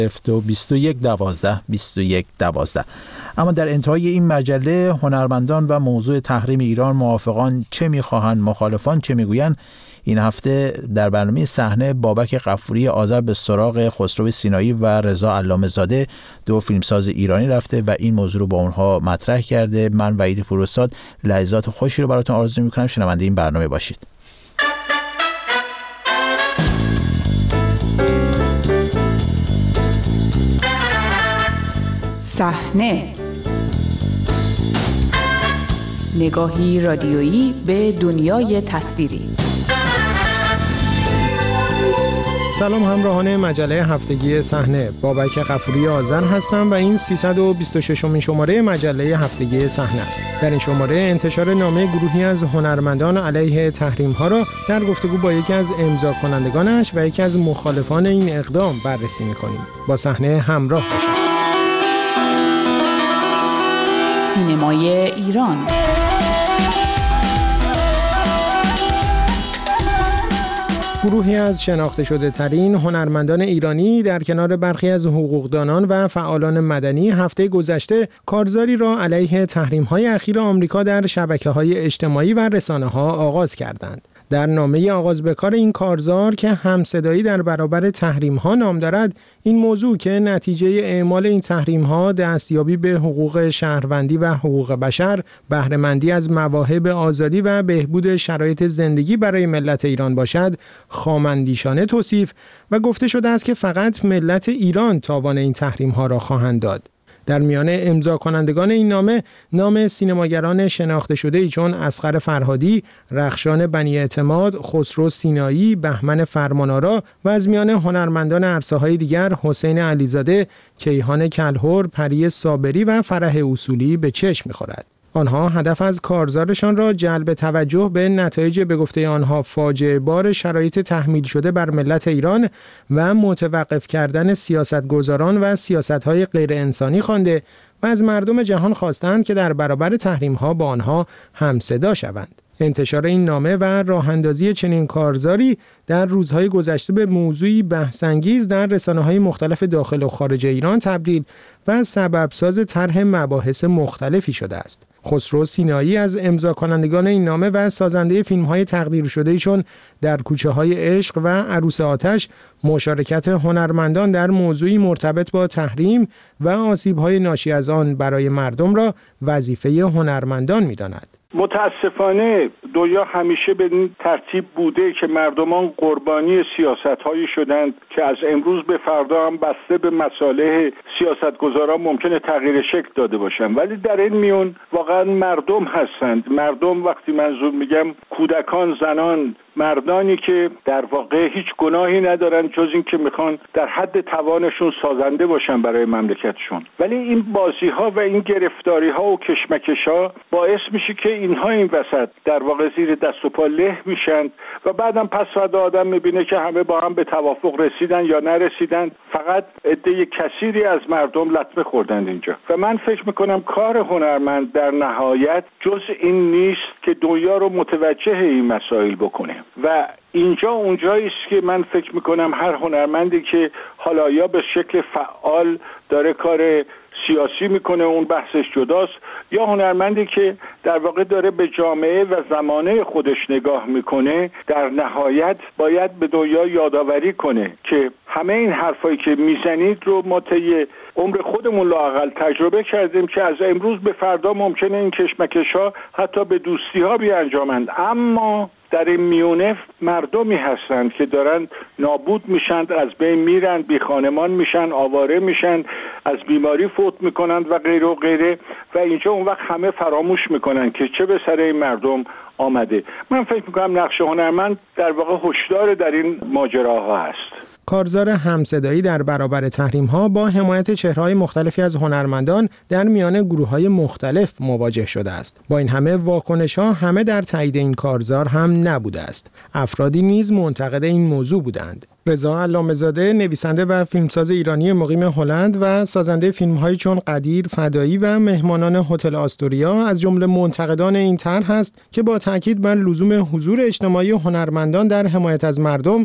21/12. اما در انتهای این مجله هنرمندان و موضوع تحریم ایران، موافقان چه میخواهند، مخالفان چه میگویند؟ این هفته در برنامه صحنه بابک غفوری آذر به سراغ خسرو سینایی و رضا علامه زاده، دو فیلمساز ایرانی رفته و این موضوع رو با اونها مطرح کرده. من وحید پوراستاد لحظات خوشی رو براتون آرزو میکنم. شنونده این برنامه باشید. صحنه، نگاهی رادیویی به دنیای تصویری. سلام همراهان مجله هفتگی صحنه، بابک غفوری آذر هستم و این 326مین شماره مجله هفتگی صحنه است. در این شماره انتشار نامه گروهی از هنرمندان علیه تحریم‌ها را در گفتگو با یکی از امضا کنندگانش و یکی از مخالفان این اقدام بررسی می‌کنیم. با صحنه همراه باشید. سینمای ایران. گروهی از شناخته شده ترین هنرمندان ایرانی در کنار برخی از حقوقدانان و فعالان مدنی هفته گذشته کارزاری را علیه تحریم‌های اخیر آمریکا در شبکه‌های اجتماعی و رسانه‌ها آغاز کردند. در نامه آغاز به کار این کارزار که همصدایی در برابر تحریم‌ها نام دارد، این موضوع که نتیجه اعمال این تحریم‌ها دستیابی به حقوق شهروندی و حقوق بشر، بهره‌مندی از مواهب آزادی و بهبود شرایط زندگی برای ملت ایران باشد، خام‌اندیشانه توصیف و گفته شده است که فقط ملت ایران تاوان این تحریم‌ها را خواهند داد. در میان امضا کنندگان این نام سینماگران شناخته شده‌ای چون اصغر فرهادی، رخشان بنی اعتماد، خسرو سینایی، بهمن فرمانآرا و از میان هنرمندان عرصه‌های دیگر حسین علیزاده، کیهان کلهر، پری صابری و فرح اصولی به چشم می‌خورد. آنها هدف از کارزارشان را جلب توجه به نتایج به گفته آنها فاجعه بار شرایط تحمیل شده بر ملت ایران و متوقف کردن سیاستگزاران و سیاست‌های غیر انسانی خوانده و از مردم جهان خواستند که در برابر تحریم‌ها با آنها همصدا شوند. انتشار این نامه و راه‌اندازی چنین کارزاری در روزهای گذشته به موضوعی بحث‌انگیز در رسانه‌های مختلف داخل و خارج ایران تبدیل و سببساز طرح مباحث مختلفی شده است. خسرو سینایی از امضا کنندگان این نامه و سازنده فیلم‌های تقدیر شده‌ای چون در کوچه‌های عشق و عروس آتش مشارکت هنرمندان در موضوعی مرتبط با تحریم و آسیب‌های ناشی از آن برای مردم را وظیفه هنرمندان می‌داند. متاسفانه دنیا همیشه به این ترتیب بوده که مردمان قربانی سیاست‌هایی شدند که از امروز به فردا هم بسته به مصالح سیاستگزاران ممکنه تغییر شکل داده باشند، ولی در این میون واقعا مردم هستند. مردم وقتی منظور میگم کودکان، زنان، مردانی که در واقع هیچ گناهی ندارن جز این که میخوان در حد توانشون سازنده باشن برای مملکتشون، ولی این بازی‌ها و این گرفتاری‌ها و کشمکش‌ها باعث میشه که اینها این وسط در واقع زیر دست و پا له میشن و بعدم پس فردا آدم میبینه که همه با هم به توافق رسیدن یا نرسیدن، فقط عده کثیری از مردم لطمه خوردند اینجا. و من فکر میکنم کار هنرمند در نهایت جز این نیست که دنیا رو متوجه این مسائل بکنه و اینجا اونجایی است که من فکر میکنم هر هنرمندی که حالا یا به شکل فعال داره کار سیاسی میکنه اون بحثش جداست، یا هنرمندی که در واقع داره به جامعه و زمانه خودش نگاه میکنه، در نهایت باید به دنیا یادآوری کنه که همه این حرفایی که میزنید رو ما طی عمر خودمون لااقل تجربه کردیم که از امروز به فردا ممکنه این کشمکش‌ها حتی به دوستی‌ها بیانجامند، اما در این میونه مردمی هستند که دارن نابود میشن، از بین میرن، بی خانمان میشن، آواره میشن، از بیماری فوت میکنند و غیره و غیره و اینجا اون وقت همه فراموش میکنن که چه به سر این مردم آمده. من فکر میکنم نقش هنرمند در واقع هشدار در این ماجراها هست. کارزار همصدایی در برابر تحریم‌ها با حمایت چهره‌های مختلفی از هنرمندان در میان گروه‌های مختلف مواجه شده است. با این همه واکنش‌ها همه در تایید این کارزار هم نبوده است. افرادی نیز منتقد این موضوع بودند. رضا علامه زاده، نویسنده و فیلمساز ایرانی مقیم هلند و سازنده فیلم‌هایی چون قدیر، فدایی و مهمانان هتل آستوریا از جمله منتقدان این طرح است که با تاکید بر لزوم حضور اجتماعی هنرمندان در حمایت از مردم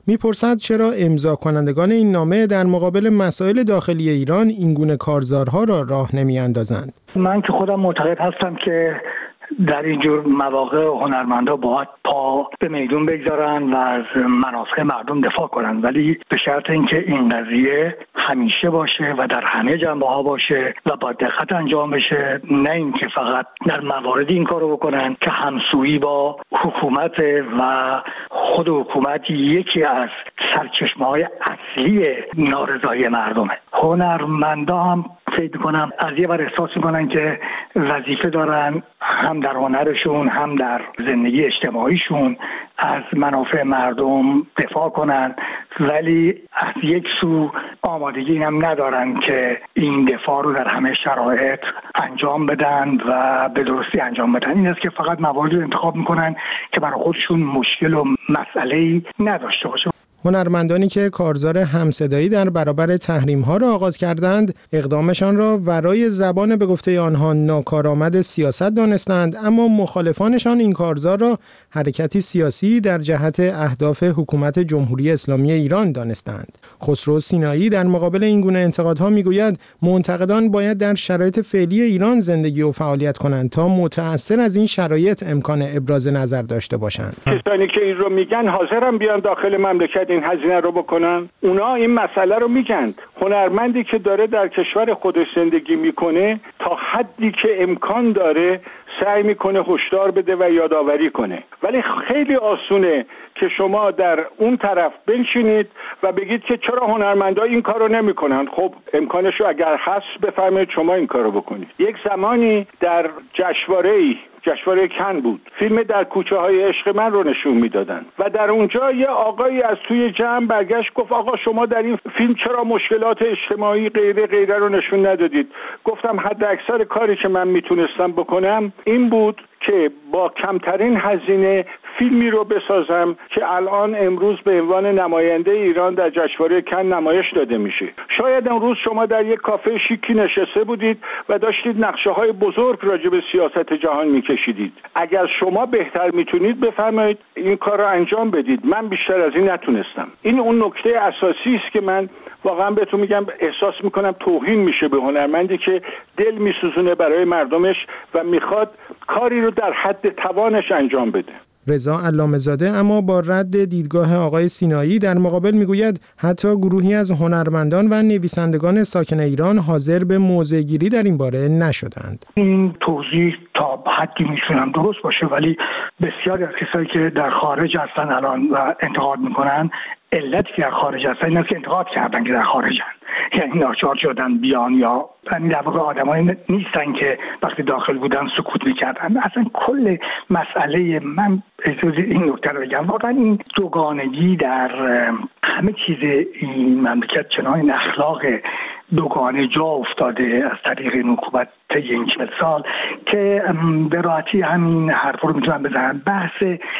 میپرسد چرا امضا کنندگان این نامه در مقابل مسائل داخلی ایران اینگونه کارزارها را راه نمیاندازند. من که خودم معتقد هستم که در اینجور مواقع هنرمندا باید پا به میدون بگذارن و از منافع مردم دفاع کنن، ولی به شرط اینکه این قضیه همیشه باشه و در همه جنبه ها باشه و با دقت انجام بشه، نه اینکه فقط در مواردی این کارو بکنن که همسویی با حکومت و خود حکومت یکی از سرچشمه‌های اصلی نارضایی مردمه. هنرمندا هم فکر می‌کنم از یه ور احساس می‌کنن که وظیفه دارن هم در هنرشون هم در زندگی اجتماعیشون از منافع مردم دفاع کنن، ولی از یک سو آمادگی هم ندارن که این دفاع رو در همه شرایط انجام بدن و به درستی انجام بدن. این است که فقط مواردی انتخاب میکنن که برای خودشون مشکل و مسئله‌ای نداشته باشه. هنرمندانی که کارزار همصدایی در برابر تحریم‌ها را آغاز کردند، اقدامشان را ورای زبان به گفته آنها ناکارآمد سیاست دانستند، اما مخالفانشان این کارزار را حرکتی سیاسی در جهت اهداف حکومت جمهوری اسلامی ایران دانستند. خسرو سینایی در مقابل این گونه انتقادها میگوید منتقدان باید در شرایط فعلی ایران زندگی و فعالیت کنند تا متأثر از این شرایط امکان ابراز نظر داشته باشند. کسانی که این رو میگن حاضرن بیان داخل مملکت این هزینه رو بکنن. اونا این مسئله رو میگن. هنرمندی که داره در کشور خودش زندگی میکنه تا حدی که امکان داره سعی میکنه هشدار بده و یادآوری کنه، ولی خیلی آسونه که شما در اون طرف بنشینید و بگید که چرا هنرمندا این کارو نمیکنن. خب امکانش رو اگر هست بفرمایید شما این کارو بکنید. یک زمانی در جشنواره کن بود، فیلم در کوچه های عشق من رو نشون میدادن و در اونجا یه آقایی از توی جمع برگشت گفت آقا شما در این فیلم چرا مشکلات اجتماعی غیره رو نشون ندادید؟ گفتم حد اکثر کاری که من میتونستم بکنم این بود که با کمترین هزینه فیلمی رو بسازم که الان امروز به عنوان نماینده ایران در جشنواره کن نمایش داده میشه. شاید امروز شما در یک کافه شیکی نشسته بودید و داشتید نقشه‌های بزرگ راجع به سیاست جهان میکشیدید. اگر شما بهتر میتونید بفرمایید این کار رو انجام بدید. من بیشتر از این نتونستم. این اون نکته اساسی است که من واقعا بهتون میگم احساس میکنم توهین میشه به هنرمندی که دل میسوزونه برای مردمش و میخواد کاری رو در حد توانش انجام بده. رضا علامه‌زاده اما با رد دیدگاه آقای سینایی در مقابل میگوید حتی گروهی از هنرمندان و نویسندگان ساکن ایران حاضر به موضع‌گیری در این باره نشدند. این توضیح تا حدی میتونم درست باشه، ولی بسیاری از کسایی که در خارج هستن الان و انتقاد میکنن، علتی که در خارج هستن این است که انتقاد کردن که در خارجن، یعنی ناچار شدن بیان، یا یعنی در واقع آدمایی نیستن که وقتی داخل بودن سکوت میکردن. اصلا کل مسئله، من اجازه این نکته رو بگم، واقعا این دوگانگی در همه چیز این مملکت چنان اخلاق دوگانه جا افتاده از طریق این حکومت طی این 40 سال که به راحتی همین حرف رو میتونن بزنن. بحث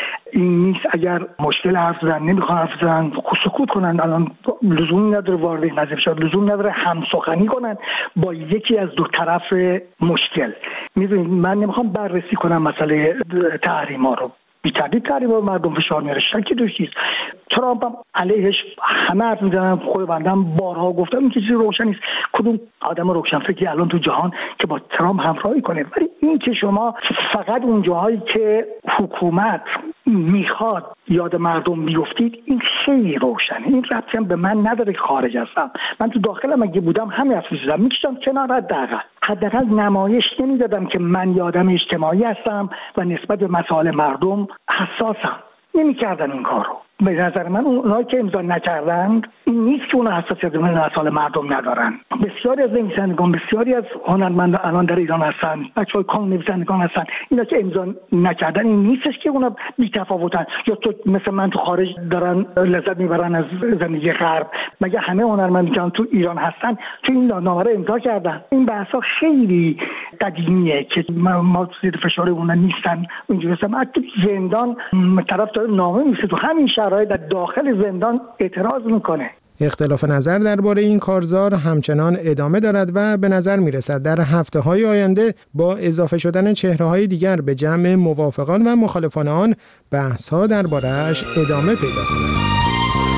این نیست اگر مشکل حرف زدن نمیخوان حرف زدن سکوت کنن. الان لزومی نداره وارد این قضیه بشن، لزومی نداره هم سخنی کنن با یکی از دو طرف مشکل. میدونید من نمیخوام بررسی کنم مسئله تحریما رو، بی‌تردید تحریم رو مردم فشار میاره، شکی توش نیست. ترامپ هم علیهش همه حرف میزنن، خود بنده هم بارها گفتم این چیزی روشن نیست کدوم آدم روشنفکری الان تو جهان که با ترامپ همراهی کنه. ولی این که شما فقط اون جاهایی که حکومت میخواد یاد مردم بیفتید، این خیلی روشنه. این ربطی هم به من نداره که خارج هستم. من تو داخلم اگه بودم همین حرف میزدم، میکشم کنار. حداقل نمایش نمیدادم که من یادم اجتماعی هستم و نسبت به مسائل مردم حساسم. نمیکردن این کارو. به نظر من اونایی که امضا نکردن این نیست که اون حساسیت به مسائل مردم ندارن. بسیاری از نویسندگان، بسیاری از هنرمندان الان در ایران هستن، بچه‌های کام نویسندگان هستن، اینا که امضا نکردن این نیستش که اونا بی‌تفاوتن یا تو مثل من تو خارج دارن لذت میبرن از زندگی غرب. مگه همه هنرمندان تو ایران هستن تو این نامه رو امضا کردن؟ این بحثا خیلی قدیمیه که ما زیر فشار اون نیستن. اینجوری هستن حتی زندان طرف داره نامه میشه، تو همین شرایط در داخل زندان اعتراض میکنه. اختلاف نظر درباره این کارزار همچنان ادامه دارد و به نظر میرسد در هفته‌های آینده با اضافه شدن چهره‌های دیگر به جمع موافقان و مخالفان آن بحث‌ها درباره‌اش ادامه پیدا کند.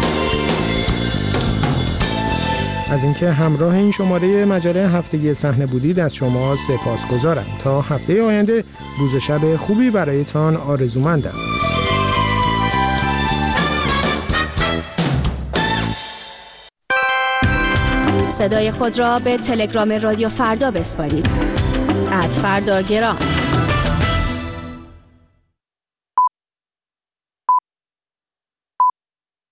از اینکه همراه این شماره مجله هفتگی صحنه بودید از شما سپاسگزارم. تا هفته آینده روز و شب خوبی برایتان آرزومندم. صدای خود را به تلگرام رادیو فردا بسپارید. @فرداگرام